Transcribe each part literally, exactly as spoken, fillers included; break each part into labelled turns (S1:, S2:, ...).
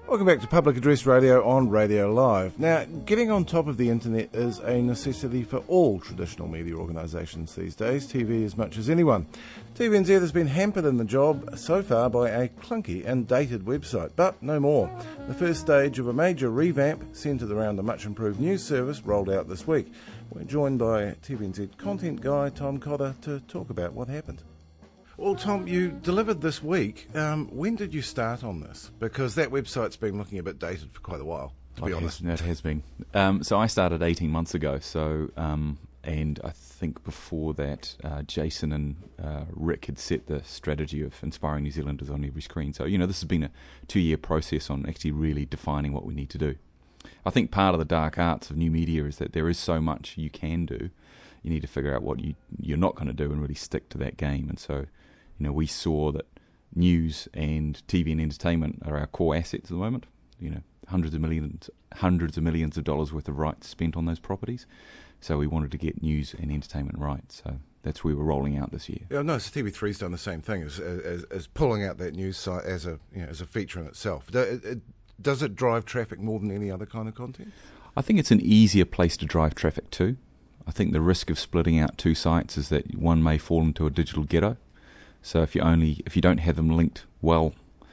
S1: Welcome back to Public Address Radio on Radio Live. Now, getting on top of the internet is a necessity for all traditional media organisations these days, T V as much as anyone. T V N Z has been hampered in the job so far by a clunky and dated website, but no more. The first stage of a major revamp centred around a much improved news service rolled out this week. We're joined by T V N Z content guy Tom Cotter to talk about what happened. Well, Tom, you delivered this week. Um, when did you start on this? Because that website's been looking a bit dated for quite a while, to be
S2: it
S1: honest.
S2: Has, it has been. Um, so I started eighteen months ago, So, um, and I think before that, uh, Jason and uh, Rick had set the strategy of inspiring New Zealanders on every screen. So, you know, this has been a two-year process on actually really defining what we need to do. I think part of the dark arts of new media is that there is so much you can do. You need to figure out what you, you're not going to do and really stick to that game. And so, you know, we saw that news and T V and entertainment are our core assets at the moment. You know, hundreds of millions, hundreds of millions of dollars worth of rights spent on those properties. So we wanted to get news and entertainment right. So that's where we're rolling out this year.
S1: Yeah, no, so T V three's done the same thing as, as as pulling out that news site as a you know, as a feature in itself. Do, it, does it drive traffic more than any other kind of content?
S2: I think it's an easier place to drive traffic to. I think the risk of splitting out two sites is that one may fall into a digital ghetto. So if you only if you don't have them linked well,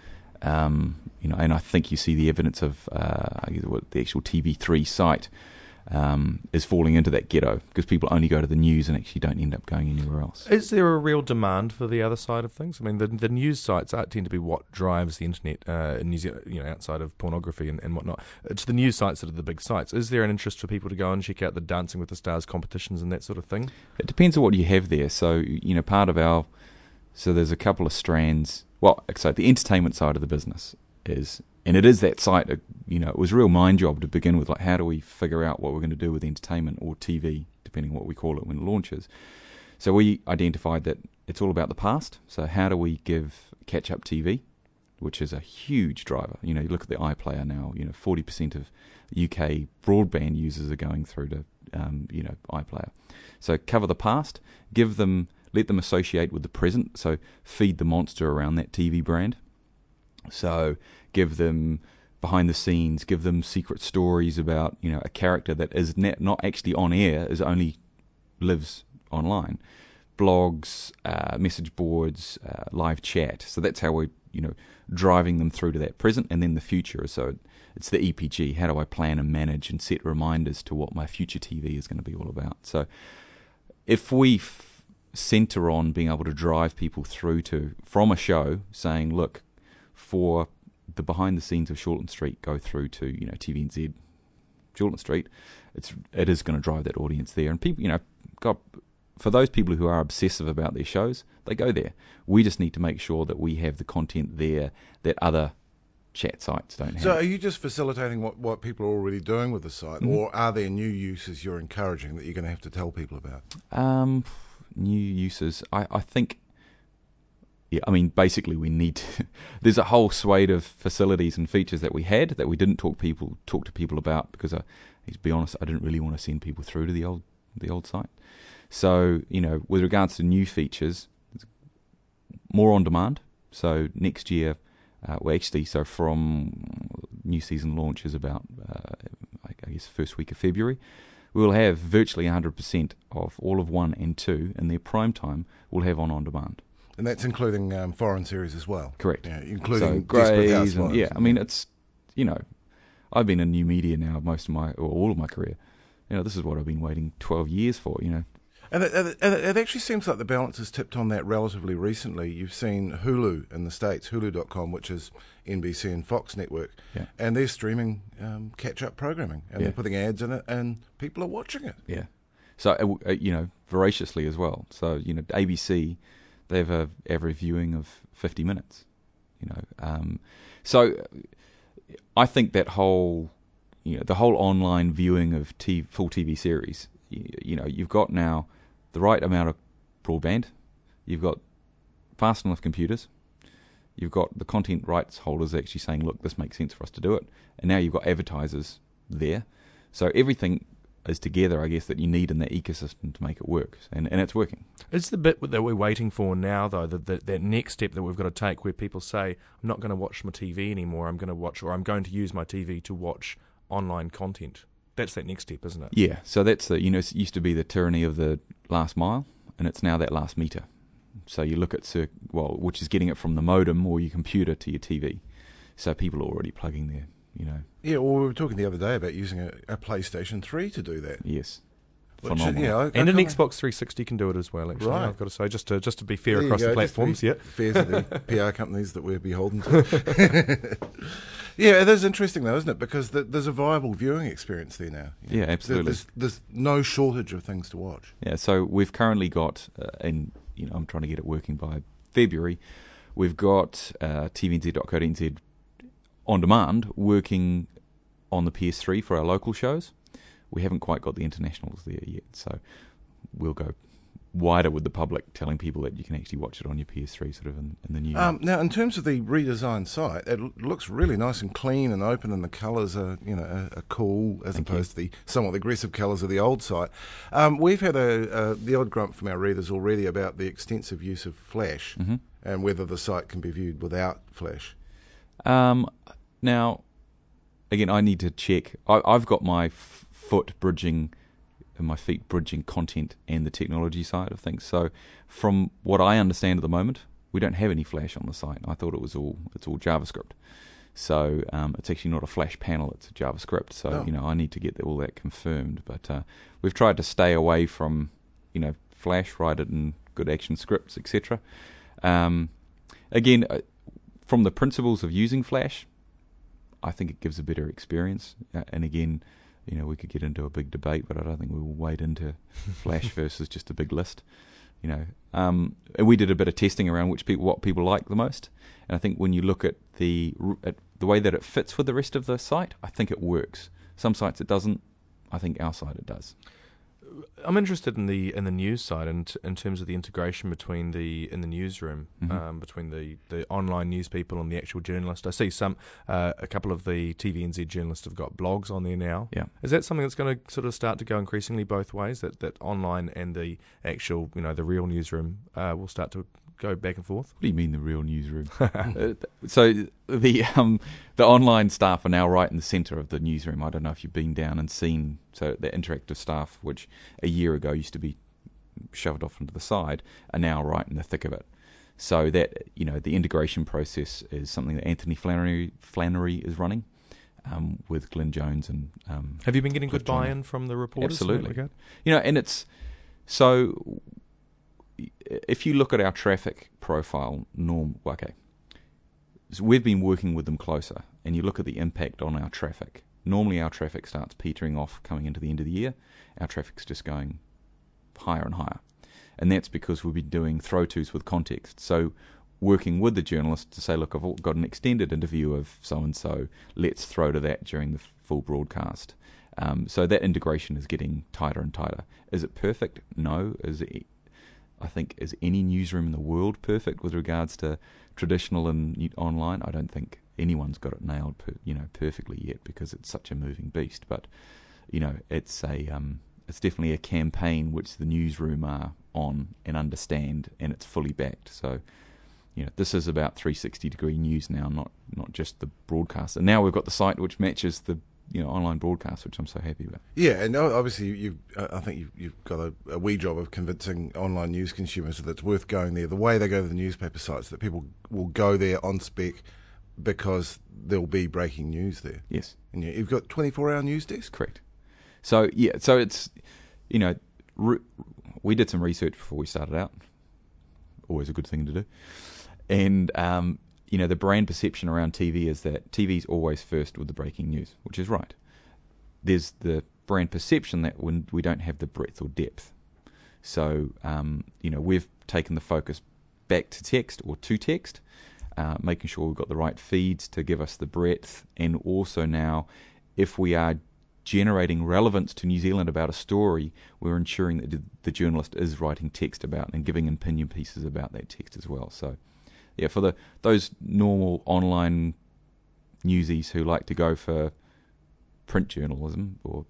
S2: um, you know, and I think you see the evidence of uh, the actual T V three site um, is falling into that ghetto because people only go to the news and actually don't end up going anywhere else.
S3: Is there a real demand for the other side of things? I mean, the the news sites are, tend to be what drives the internet uh, in New Zealand, you know, outside of pornography and, and whatnot. It's the news sites that are the big sites. Is there an interest for people to go and check out the Dancing with the Stars competitions and that sort of thing?
S2: It depends on what you have there. So, you know, part of our So there's a couple of strands. Well, so the entertainment side of the business is, and it is that site, you know, it was a real mind job to begin with, like how do we figure out what we're going to do with entertainment or T V, depending on what we call it when it launches. So we identified that it's all about the past. So how do we give catch-up T V, which is a huge driver. You know, you look at the iPlayer now, you know, forty percent of U K broadband users are going through to, um, you know, iPlayer. So cover the past, give them... let them associate with the present, so feed the monster around that T V brand. So give them behind the scenes, give them secret stories about, you know, a character that is not actually on air, is only lives online. Blogs, uh, message boards, uh, live chat. So that's how we're, you know, driving them through to that present and then the future. So it's the E P G. How do I plan and manage and set reminders to what my future T V is going to be all about? So if we... F- centre on being able to drive people through to from a show saying, look, for the behind the scenes of Shortland Street, go through to, you know, T V N Z Shortland Street, it's it is going to drive that audience there. And people, you know, God, for those people who are obsessive about their shows, they go there. We just need to make sure that we have the content there that other chat sites don't have.
S1: So are you just facilitating what, what people are already doing with the site, mm-hmm. or are there new uses you're encouraging that you're going to have to tell people about?
S2: Um... New uses, I, I think, yeah, I mean, basically we need to, there's a whole swathe of facilities and features that we had that we didn't talk people talk to people about because, I, to be honest, I didn't really want to send people through to the old the old site. So, you know, with regards to new features, more on demand. So next year, uh, well, actually, so from new season launch is about, uh, I guess, first week of February. We will have virtually one hundred percent of all of one and two in their prime time we'll have on on demand.
S1: And that's including um, foreign series as well?
S2: Correct.
S1: Yeah, including
S2: so,
S1: Desperate
S2: Greys
S1: Housewives.
S2: And, yeah, I mean, it's, you know, I've been in new media now most of my, or all of my career. You know, this is what I've been waiting twelve years for, you know.
S1: And it, it, it actually seems like the balance has tipped on that relatively recently. You've seen Hulu in the States, Hulu dot com, which is N B C and Fox network,
S2: yeah.
S1: and they're streaming um, catch-up programming, and
S2: yeah.
S1: they're putting ads in it, and people are watching it.
S2: Yeah. So, uh, you know, voraciously as well. So, you know, A B C, they have a average viewing of fifty minutes, you know. Um, so I think that whole, you know, the whole online viewing of t- full T V series, you, you know, you've got now the right amount of broadband, you've got fast enough computers, you've got the content rights holders actually saying, look, this makes sense for us to do it, and now you've got advertisers there. So everything is together, I guess, that you need in that ecosystem to make it work, and and it's working.
S3: It's the bit that we're waiting for now, though, that that, that next step that we've got to take, where people say, "I'm not going to watch my T V anymore. I'm going to watch, or I'm going to use my T V to watch online content." That's that next step, isn't it?
S2: Yeah. So that's the you know it used to be the tyranny of the last mile, and it's now that last meter. So you look at cir- well, which is getting it from the modem or your computer to your T V. So people are already plugging their, you know.
S1: Yeah, well, we were talking the other day about using a, a PlayStation three to do that.
S2: Yes.
S1: Which,
S2: Phenomenal.
S1: you know,
S3: And an
S1: I-
S3: Xbox three sixty can do it as well, actually,
S1: Right.
S3: I've got to say, just to just to be fair
S1: There you
S3: across
S1: go,
S3: the
S1: just
S3: platforms.
S1: be
S3: Yeah.
S1: fair to the P R companies that we're beholden to. Yeah, it is interesting though, isn't it? Because the, there's a viable viewing experience there now. You know,
S2: Yeah, absolutely.
S1: There's, there's no shortage of things to watch.
S2: Yeah, so we've currently got, uh, and you know, I'm trying to get it working by February. We've got uh, T V N Z dot co dot N Z on demand working on the P S three for our local shows. We haven't quite got the internationals there yet, so we'll go wider with the public, telling people that you can actually watch it on your P S three, sort of in, in the new.
S1: Um, now, in terms of the redesigned site, it l- looks really nice and clean and open, and the colours are, you know, are, are cool as
S2: Thank
S1: opposed to the somewhat aggressive colours of the old site. Um, we've had a, uh, the odd grunt from our readers already about the extensive use of Flash
S2: hmm
S1: and whether the site can be viewed without Flash.
S2: Um, now, again, I need to check. I, I've got my f- foot bridging, and my feet bridging content and the technology side of things. So, from what I understand at the moment, we don't have any Flash on the site. I thought it was all it's all JavaScript. So um, it's actually not a Flash panel; it's a JavaScript. So
S1: Oh.
S2: you know, I need to get all that confirmed. But uh, we've tried to stay away from you know Flash, write it in good action scripts, et cetera. Um, again, uh, from the principles of using Flash, I think it gives a better experience. Uh, and again, you know, we could get into a big debate, but I don't think we will wade into Flash versus just a big list. You know, um, and we did a bit of testing around which people, what people like the most. And I think when you look at the r- at the way that it fits with the rest of the site, I think it works. Some sites it doesn't. I think our site it does.
S3: I'm interested in the in the news side, and in terms of the integration between the in the newsroom
S2: Mhm.
S3: um, between the, the online news people and the actual journalist. I see some uh, a couple of the T V N Z journalists have got blogs on there now.
S2: Yeah.
S3: Is that something that's going to sort of start to go increasingly both ways? That that online and the actual, you know, the real newsroom uh, will start to go back and forth.
S2: What do you mean the real newsroom? uh, th- so the um, the online staff are now right in the centre of the newsroom. I don't know if you've been down and seen. So the interactive staff, which a year ago used to be shoved off into the side, are now right in the thick of it. So that you know the integration process is something that Anthony Flannery Flannery is running um, with Glenn Jones and um,
S3: Have you been getting good
S2: Cliff Joyner.
S3: buy-in from the reporters? in that
S2: Absolutely.
S3: regard?
S2: You know, and it's so if you look at our traffic profile, norm, okay, so we've been working with them closer, and you look at the impact on our traffic. Normally, our traffic starts petering off coming into the end of the year. Our traffic's just going higher and higher, and that's because we've been doing throw-tos with context. So, working with the journalist to say, look, I've got an extended interview of so and so. Let's throw to that during the full broadcast. Um, so that integration is getting tighter and tighter. Is it perfect? No. Is it? I think is any newsroom in the world perfect with regards to traditional and online? I don't think anyone's got it nailed, per, you know, perfectly yet because it's such a moving beast. But you know, it's a um, it's definitely a campaign which the newsroom are on and understand, and it's fully backed. So you know, this is about three sixty degree news now, not not just the broadcast. And now we've got the site which matches the you know online broadcast, which I'm so happy about.
S1: Yeah, and o- obviously you've, uh, I think you've, you've got a, a wee job of convincing online news consumers that it's worth going there. The way they go to the newspaper sites, that people will go there on spec because there'll be breaking news there.
S2: Yes.
S1: And you- you've got twenty-four hour news desk?
S2: Correct. So yeah, so it's you know re- we did some research before we started out. Always a good thing to do. And um, you know the brand perception around T V is that T V's always first with the breaking news, which is right. There's the brand perception that when we don't have the breadth or depth. So um, you know we've taken the focus back to text or to text, uh, making sure we've got the right feeds to give us the breadth, and also now if we are generating relevance to New Zealand about a story, we're ensuring that the journalist is writing text about and giving opinion pieces about that text as well. So, yeah, for the those normal online newsies who like to go for print journalism or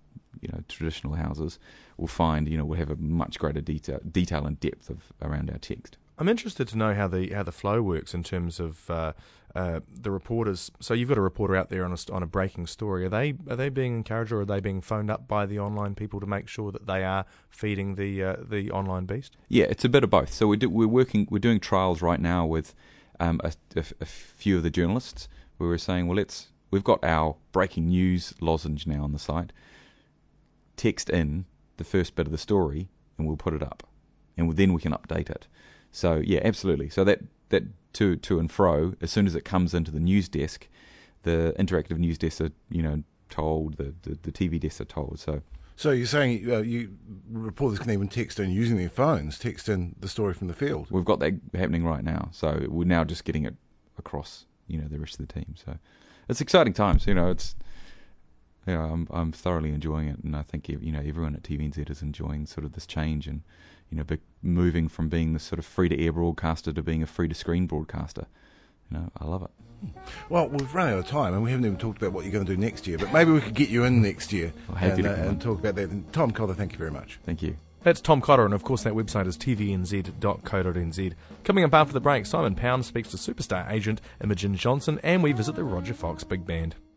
S2: you know, traditional houses will find, you know, we'll have a much greater detail, detail and depth of around our text.
S3: I'm interested to know how the how the flow works in terms of uh, uh, the reporters. So you've got a reporter out there on a on a breaking story. Are they are they being encouraged, or are they being phoned up by the online people to make sure that they are feeding the uh, the online beast?
S2: Yeah, it's a bit of both. So we do, we're working, we're doing trials right now with um, a, a, a few of the journalists where we're saying, well, let's we've got our breaking news lozenge now on the site. Text in the first bit of the story, and we'll put it up, and then we can update it. So yeah, absolutely. So that, that to to and fro, as soon as it comes into the news desk, the interactive news desks are, you know, told, the, the, the T V desks are told. So
S1: So you're saying uh, you reporters can even text in using their phones, text in the story from the field.
S2: We've got that happening right now. So we're now just getting it across, you know, the rest of the team. So it's exciting times. You know, it's you know, I'm I'm thoroughly enjoying it, and I think, you know, everyone at T V N Z is enjoying sort of this change and, you know, moving from being this sort of free-to-air broadcaster to being a free-to-screen broadcaster. You know, I love it.
S1: Well, we've run out of time, and we haven't even talked about what you're going to do next year, but maybe we could get you in next year
S2: well, happy
S1: and,
S2: to
S1: uh, and talk about that. And Tom Cotter, thank you very much.
S2: Thank you.
S3: That's Tom Cotter, and of course that website is t v n z dot co dot n z. Coming up after the break, Simon Pound speaks to superstar agent Imogen Johnson, and we visit the Roger Fox Big Band.